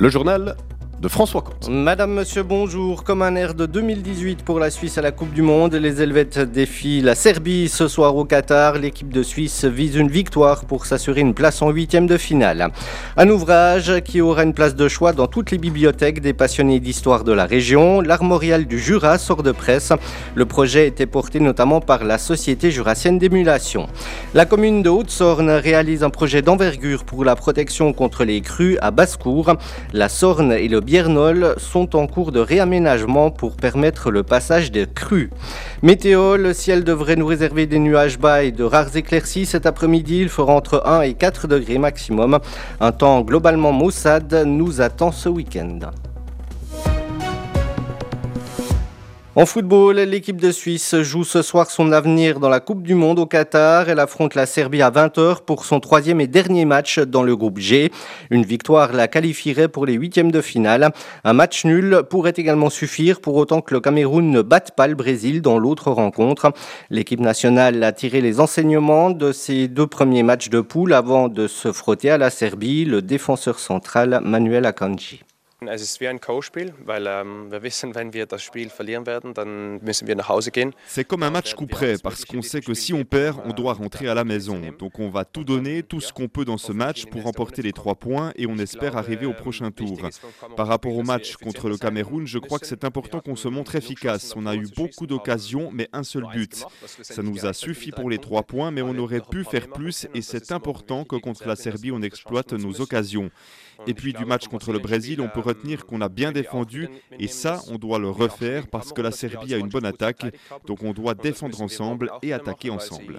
Le journal de François Comte. Madame, monsieur, bonjour. Comme un air de 2018 pour la Suisse à la Coupe du Monde, les Helvètes défient la Serbie ce soir au Qatar. L'équipe de Suisse vise une victoire pour s'assurer une place en huitième de finale. Un ouvrage qui aura une place de choix dans toutes les bibliothèques des passionnés d'histoire de la région. L'Armorial du Jura sort de presse. Le projet était porté notamment par la Société jurassienne d'émulation. La commune de Haute-Sorne réalise un projet d'envergure pour la protection contre les crues à Basse-Cour. La Sorne et le Biernol sont en cours de réaménagement pour permettre le passage des crues. Météo, le ciel devrait nous réserver des nuages bas et de rares éclaircies. Cet après-midi, il fera entre 1 et 4 degrés maximum. Un temps globalement maussade nous attend ce week-end. En football, l'équipe de Suisse joue ce soir son avenir dans la Coupe du Monde au Qatar. Elle affronte la Serbie à 20h pour son troisième et dernier match dans le groupe G. Une victoire la qualifierait pour les huitièmes de finale. Un match nul pourrait également suffire pour autant que le Cameroun ne batte pas le Brésil dans l'autre rencontre. L'équipe nationale a tiré les enseignements de ses deux premiers matchs de poule avant de se frotter à la Serbie, le défenseur central Manuel Akanji. Es ist wie ein K.O.-Spiel, weil wir wissen, wenn wir das Spiel verlieren werden, dann müssen wir nach Hause gehen. C'est comme un match coup près, parce qu'on sait que si on perd, on doit rentrer à la maison. Donc on va tout donner, tout ce qu'on peut dans ce match pour remporter les 3 points et on espère arriver au prochain tour. Par rapport au match contre le Cameroun, je crois que c'est important qu'on se montre efficace. On a eu beaucoup d'occasions, mais un seul but. Ça nous a suffi pour les 3 points, mais on aurait pu faire plus et c'est important que contre la Serbie, on exploite nos occasions. Et puis du match contre le Brésil, on peut retenir qu'on a bien défendu et ça, on doit le refaire parce que la Serbie a une bonne attaque, donc on doit défendre ensemble et attaquer ensemble.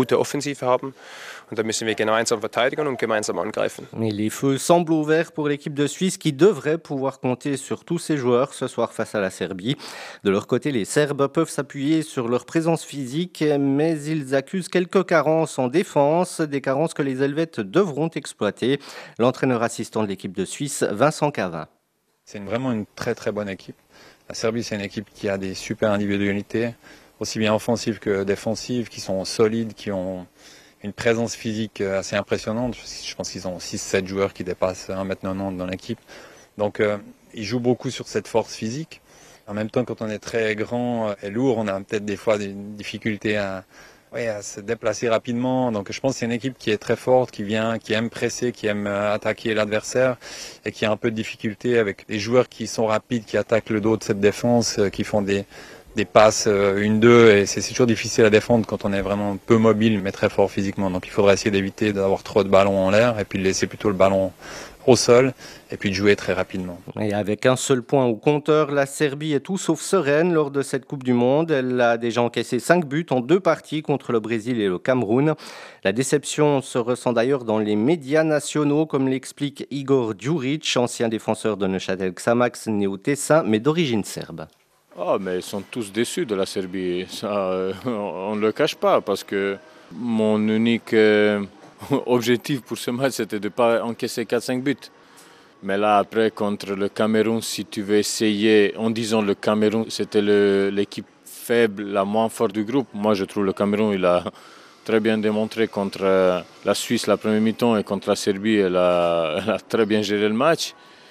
Mais les feux semblent ouverts pour l'équipe de Suisse qui devrait pouvoir compter sur tous ses joueurs ce soir face à la Serbie. De leur côté, les Serbes peuvent s'appuyer sur leur présence physique, mais ils accusent quelques carences en défense, des carences que les Helvètes devront exploiter. L'entraîneur assistant de l'équipe de Suisse, Vincent Cavin. C'est vraiment une très très bonne équipe. La Serbie, c'est une équipe qui a des super individualités, aussi bien offensives que défensives, qui sont solides, qui ont une présence physique assez impressionnante. Je pense qu'ils ont 6-7 joueurs qui dépassent 1m90 dans l'équipe. Donc ils jouent beaucoup sur cette force physique. En même temps, quand on est très grand et lourd, on a peut-être des fois des difficultés à se déplacer rapidement. Donc je pense que c'est une équipe qui est très forte, qui aime presser, qui aime attaquer l'adversaire et qui a un peu de difficulté avec des joueurs qui sont rapides, qui attaquent le dos de cette défense, qui font des passes 1-2 et c'est toujours difficile à défendre quand on est vraiment peu mobile mais très fort physiquement. Donc il faudrait essayer d'éviter d'avoir trop de ballons en l'air et puis de laisser plutôt le ballon au sol et puis de jouer très rapidement. Et avec un seul point au compteur, la Serbie est tout sauf sereine lors de cette Coupe du Monde. Elle a déjà encaissé 5 buts en 2 parties contre le Brésil et le Cameroun. La déception se ressent d'ailleurs dans les médias nationaux, comme l'explique Igor Djuric, ancien défenseur de Neuchâtel Xamax, né au Tessin, mais d'origine serbe. Ah, mais ils sont tous déçus de la Serbie, ça, on ne le cache pas, parce que mon unique objectif pour ce match, c'était de ne pas encaisser 4-5 buts. Mais là, après, contre le Cameroun, si tu veux essayer, en disant le Cameroun, c'était l'équipe faible, la moins forte du groupe. Moi, je trouve le Cameroun, il a très bien démontré contre la Suisse la première mi-temps et contre la Serbie, elle a très bien géré le match.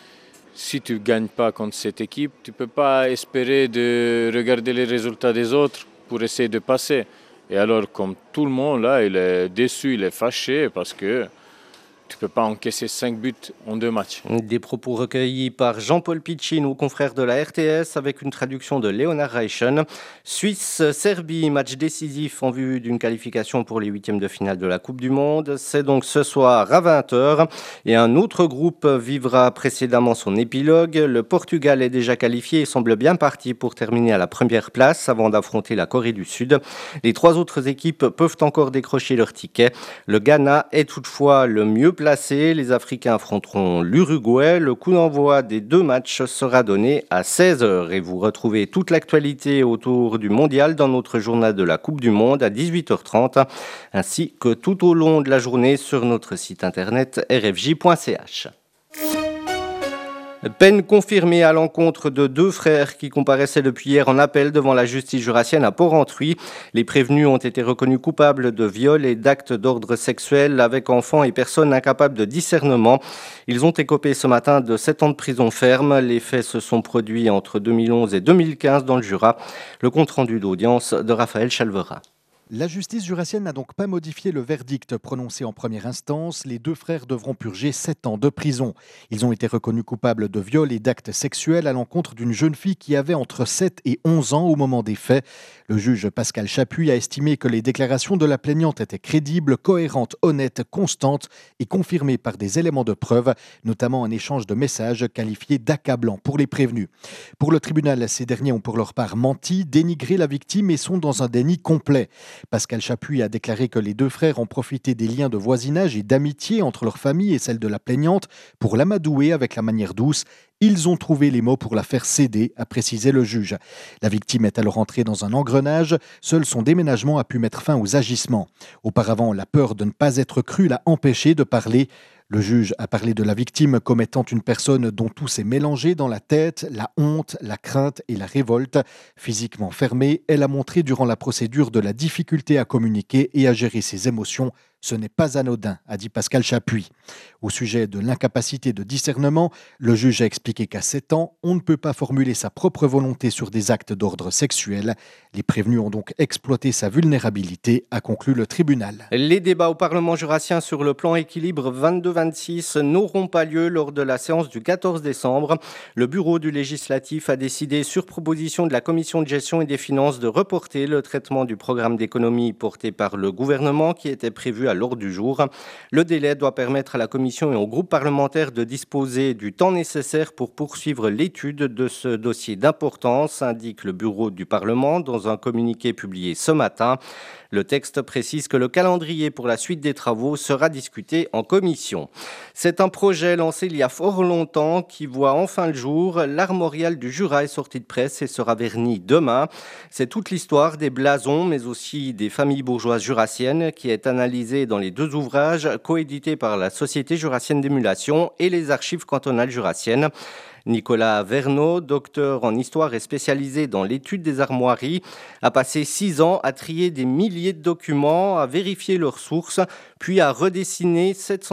Si tu ne gagnes pas contre cette équipe, tu ne peux pas espérer de regarder les résultats des autres pour essayer de passer. Et alors, comme tout le monde, là, il est déçu, il est fâché parce que tu ne peux pas encaisser 5 buts en 2 matchs. Des propos recueillis par Jean-Paul Piccin, nos confrères de la RTS, avec une traduction de Leonard Reichen. Suisse-Serbie, match décisif en vue d'une qualification pour les huitièmes de finale de la Coupe du Monde. C'est donc ce soir à 20h. Et un autre groupe vivra précédemment son épilogue. Le Portugal est déjà qualifié et semble bien parti pour terminer à la première place avant d'affronter la Corée du Sud. Les 3 autres équipes peuvent encore décrocher leur ticket. Le Ghana est toutefois le mieux placés. Les Africains affronteront l'Uruguay. Le coup d'envoi des 2 matchs sera donné à 16h. Et vous retrouvez toute l'actualité autour du mondial dans notre journal de la Coupe du Monde à 18h30, ainsi que tout au long de la journée sur notre site internet rfj.ch. Peine confirmée à l'encontre de 2 frères qui comparaissaient depuis hier en appel devant la justice jurassienne à Port-Rentruy. Les prévenus ont été reconnus coupables de viol et d'actes d'ordre sexuel avec enfants et personnes incapables de discernement. Ils ont écopé ce matin de 7 ans de prison ferme. Les faits se sont produits entre 2011 et 2015 dans le Jura. Le compte-rendu d'audience de Raphaël Chalvera. La justice jurassienne n'a donc pas modifié le verdict prononcé en première instance. Les 2 frères devront purger 7 ans de prison. Ils ont été reconnus coupables de viol et d'actes sexuels à l'encontre d'une jeune fille qui avait entre 7 et 11 ans au moment des faits. Le juge Pascal Chapuis a estimé que les déclarations de la plaignante étaient crédibles, cohérentes, honnêtes, constantes et confirmées par des éléments de preuve, notamment un échange de messages qualifiés d'accablants pour les prévenus. Pour le tribunal, ces derniers ont pour leur part menti, dénigré la victime et sont dans un déni complet. Pascal Chapuis a déclaré que les 2 frères ont profité des liens de voisinage et d'amitié entre leur famille et celle de la plaignante pour l'amadouer avec la manière douce. Ils ont trouvé les mots pour la faire céder, a précisé le juge. La victime est alors entrée dans un engrenage. Seul son déménagement a pu mettre fin aux agissements. Auparavant, la peur de ne pas être cru l'a empêché de parler. Le juge a parlé de la victime comme étant une personne dont tout s'est mélangé dans la tête, la honte, la crainte et la révolte. Physiquement fermée, elle a montré durant la procédure de la difficulté à communiquer et à gérer ses émotions. Ce n'est pas anodin, a dit Pascal Chapuis. Au sujet de l'incapacité de discernement, le juge a expliqué qu'à 7 ans, on ne peut pas formuler sa propre volonté sur des actes d'ordre sexuel. Les prévenus ont donc exploité sa vulnérabilité, a conclu le tribunal. Les débats au Parlement jurassien sur le plan équilibre 22-26 n'auront pas lieu lors de la séance du 14 décembre. Le bureau du législatif a décidé, sur proposition de la commission de gestion et des finances, de reporter le traitement du programme d'économie porté par le gouvernement qui était prévu à l'ordre du jour. Le délai doit permettre à la commission et au groupe parlementaire de disposer du temps nécessaire pour poursuivre l'étude de ce dossier d'importance, indique le bureau du Parlement dans un communiqué publié ce matin. Le texte précise que le calendrier pour la suite des travaux sera discuté en commission. C'est un projet lancé il y a fort longtemps qui voit enfin le jour. L'armorial du Jura est sorti de presse et sera verni demain. C'est toute l'histoire des blasons, mais aussi des familles bourgeoises jurassiennes qui est analysée dans les 2 ouvrages coédités par la Société jurassienne d'émulation et les archives cantonales jurassiennes. Nicolas Verneau, docteur en histoire et spécialisé dans l'étude des armoiries, a passé 6 ans à trier des milliers de documents, à vérifier leurs sources, puis à redessiner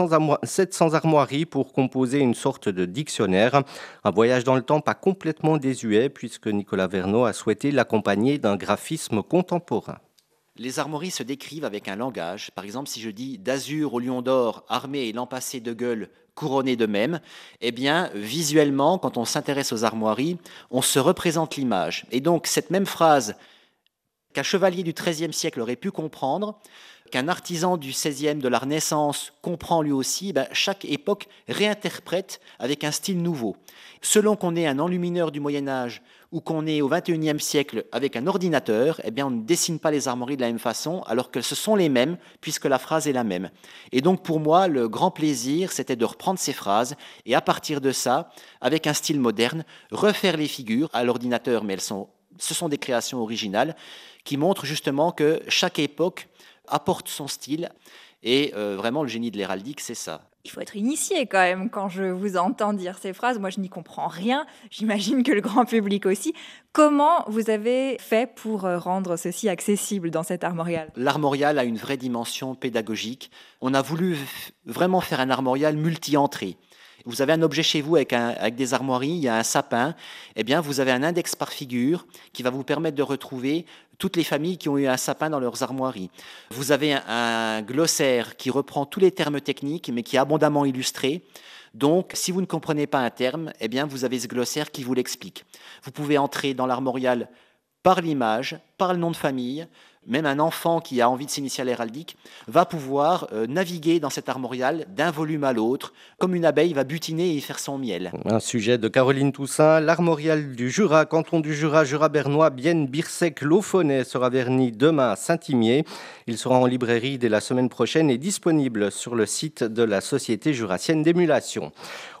700 armoiries pour composer une sorte de dictionnaire. Un voyage dans le temps pas complètement désuet, puisque Nicolas Verneau a souhaité l'accompagner d'un graphisme contemporain. Les armoiries se décrivent avec un langage. Par exemple, si je dis d'azur au lion d'or, armé et lampassé de gueules, couronné de même, eh bien, visuellement, quand on s'intéresse aux armoiries, on se représente l'image. Et donc, cette même phrase qu'un chevalier du XIIIe siècle aurait pu comprendre, qu'un artisan du XVIe de la Renaissance comprend lui aussi, chaque époque réinterprète avec un style nouveau. Selon qu'on est un enlumineur du Moyen-Âge ou qu'on est au XXIe siècle avec un ordinateur, eh bien on ne dessine pas les armoiries de la même façon, alors que ce sont les mêmes, puisque la phrase est la même. Et donc pour moi, le grand plaisir, c'était de reprendre ces phrases et à partir de ça, avec un style moderne, refaire les figures à l'ordinateur, mais ce sont des créations originales qui montrent justement que chaque époque apporte son style. Et vraiment, le génie de l'héraldique, c'est ça. Il faut être initié quand même quand je vous entends dire ces phrases. Moi, je n'y comprends rien. J'imagine que le grand public aussi. Comment vous avez fait pour rendre ceci accessible dans cet armorial ? L'armorial a une vraie dimension pédagogique. On a voulu vraiment faire un armorial multi-entrées. Vous avez un objet chez vous avec des armoiries, il y a un sapin, eh bien vous avez un index par figure qui va vous permettre de retrouver toutes les familles qui ont eu un sapin dans leurs armoiries. Vous avez un glossaire qui reprend tous les termes techniques mais qui est abondamment illustré. Donc, si vous ne comprenez pas un terme, eh bien vous avez ce glossaire qui vous l'explique. Vous pouvez entrer dans l'armorial par l'image, par le nom de famille. Même un enfant qui a envie de s'initier à l'héraldique va pouvoir naviguer dans cet armorial d'un volume à l'autre, comme une abeille va butiner et faire son miel. Un sujet de Caroline Toussaint. L'armorial du Jura, canton du Jura, Jura-Bernois, Bienne, Birsec, Laufaunet sera verni demain à Saint-Imier. Il sera en librairie dès la semaine prochaine et disponible sur le site de la Société jurassienne d'émulation.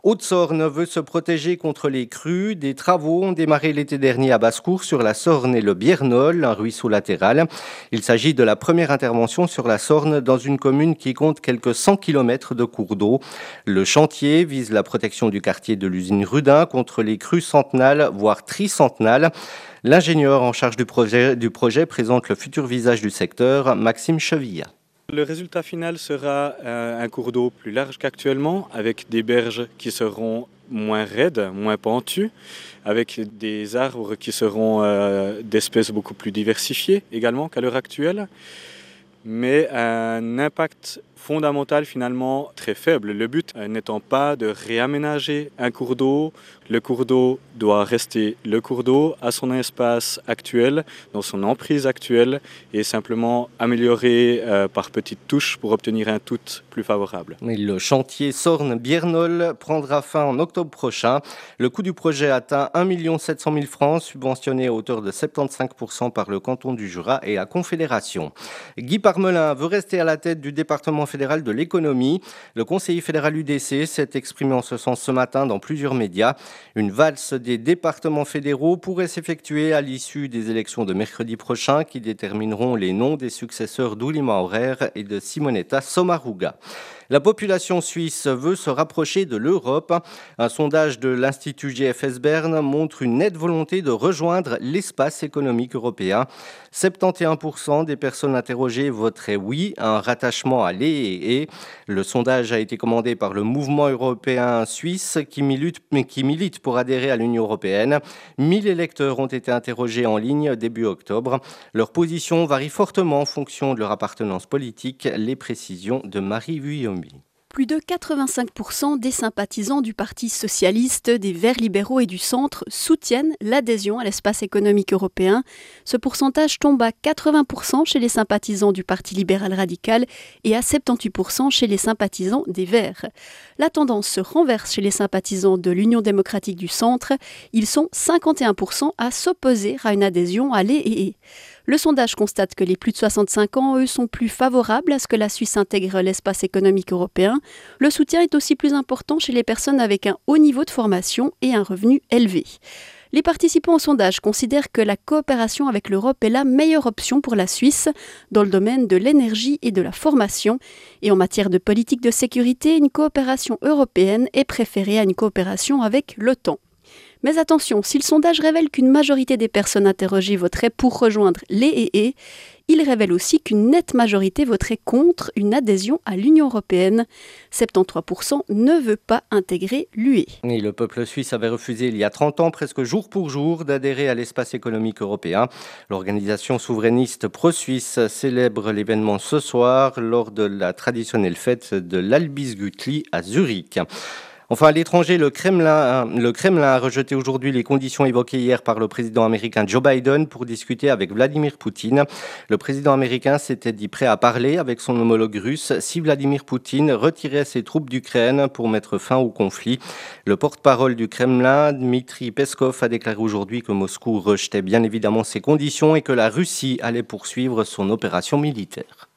Haute-Sorne veut se protéger contre les crues. Des travaux ont démarré l'été dernier à Basse-Cour sur la Sorne et le Biernol, un ruisseau latéral. Il s'agit de la première intervention sur la Sorne dans une commune qui compte quelques 100 km de cours d'eau. Le chantier vise la protection du quartier de l'usine Rudin contre les crues centennales, voire tricentenales. L'ingénieur en charge du projet présente le futur visage du secteur, Maxime Chevilla. Le résultat final sera un cours d'eau plus large qu'actuellement, avec des berges qui seront moins raides, moins pentues, avec des arbres qui seront d'espèces beaucoup plus diversifiées également qu'à l'heure actuelle, mais un impact fondamental finalement très faible. Le but n'étant pas de réaménager un cours d'eau, le cours d'eau doit rester le cours d'eau à son espace actuel, dans son emprise actuelle, et simplement améliorer par petites touches pour obtenir un tout plus favorable. Mais le chantier Sorne-Biernol prendra fin en octobre prochain. Le coût du projet atteint 1 700 000 francs, subventionné à hauteur de 75% par le canton du Jura et la Confédération. Guy Parmelin veut rester à la tête du département fédéral de l'économie. Le conseiller fédéral UDC s'est exprimé en ce sens ce matin dans plusieurs médias. Une valse des départements fédéraux pourrait s'effectuer à l'issue des élections de mercredi prochain qui détermineront les noms des successeurs d'Oulima Maurer et de Simonetta Sommaruga. La population suisse veut se rapprocher de l'Europe. Un sondage de l'Institut GFS Bern montre une nette volonté de rejoindre l'espace économique européen. 71% des personnes interrogées voteraient oui à un rattachement à l'EEE. Le sondage a été commandé par le mouvement européen suisse qui milite pour adhérer à l'Union européenne. 1000 électeurs ont été interrogés en ligne début octobre. Leur position varie fortement en fonction de leur appartenance politique. Les précisions de Marie Vuillomi. Plus de 85% des sympathisants du Parti socialiste, des Verts libéraux et du centre soutiennent l'adhésion à l'espace économique européen. Ce pourcentage tombe à 80% chez les sympathisants du Parti libéral radical et à 78% chez les sympathisants des Verts. La tendance se renverse chez les sympathisants de l'Union démocratique du centre. Ils sont 51% à s'opposer à une adhésion à l'EEE. Le sondage constate que les plus de 65 ans, eux, sont plus favorables à ce que la Suisse intègre l'espace économique européen. Le soutien est aussi plus important chez les personnes avec un haut niveau de formation et un revenu élevé. Les participants au sondage considèrent que la coopération avec l'Europe est la meilleure option pour la Suisse dans le domaine de l'énergie et de la formation. Et en matière de politique de sécurité, une coopération européenne est préférée à une coopération avec l'OTAN. Mais attention, si le sondage révèle qu'une majorité des personnes interrogées voteraient pour rejoindre l'EEE, il révèle aussi qu'une nette majorité voterait contre une adhésion à l'Union européenne. 73% ne veut pas intégrer l'UE. Et le peuple suisse avait refusé il y a 30 ans, presque jour pour jour, d'adhérer à l'espace économique européen. L'organisation souverainiste pro-suisse célèbre l'événement ce soir lors de la traditionnelle fête de l'Albisgütli à Zurich. Enfin, à l'étranger, le Kremlin a rejeté aujourd'hui les conditions évoquées hier par le président américain Joe Biden pour discuter avec Vladimir Poutine. Le président américain s'était dit prêt à parler avec son homologue russe si Vladimir Poutine retirait ses troupes d'Ukraine pour mettre fin au conflit. Le porte-parole du Kremlin, Dmitri Peskov, a déclaré aujourd'hui que Moscou rejetait bien évidemment ces conditions et que la Russie allait poursuivre son opération militaire.